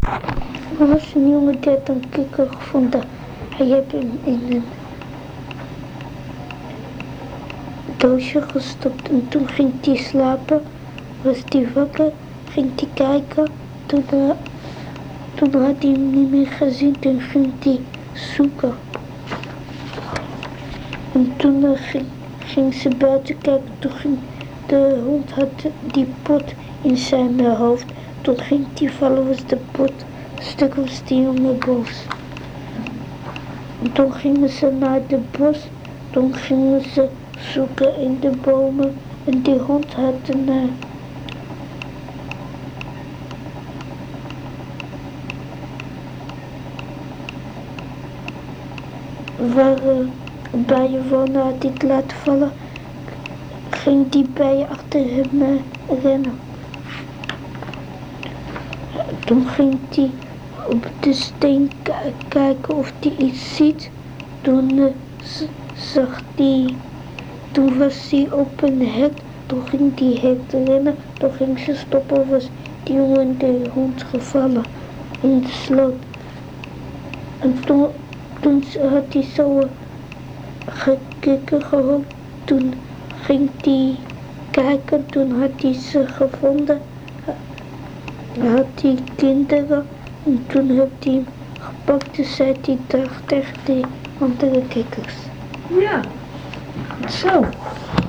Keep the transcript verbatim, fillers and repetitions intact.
Er was een jongen die had een kikker gevonden. Hij heeft hem in een doosje gestopt en toen ging hij slapen. Was hij wakker, ging hij kijken. Toen, uh, toen had hij hem niet meer gezien, toen ging hij zoeken. En toen uh, ging, ging ze buiten kijken, toen ging de hond had die pot in zijn uh, hoofd. Toen ging hij vallen, was de pot stuk, was die jongen boos. En toen gingen ze naar de bos, toen gingen ze zoeken in de bomen en die hond had een uh, waar uh, bijen wonen, had hij het laten vallen, ging die bijen achter hem uh, rennen. Toen ging hij op de steen kijken of hij iets ziet. Toen uh, zag hij, toen was hij op een hek. Toen ging die hek rennen. Toen ging ze stoppen, was die jongen de hond gevallen in de sloot. En toen, toen had hij zo gekikker gehoord. Toen ging hij kijken, toen had hij ze gevonden. Had hij kinderen en toen heeft hij hem gepakt en zei hij dag tegen die andere kikkers. Ja, zo.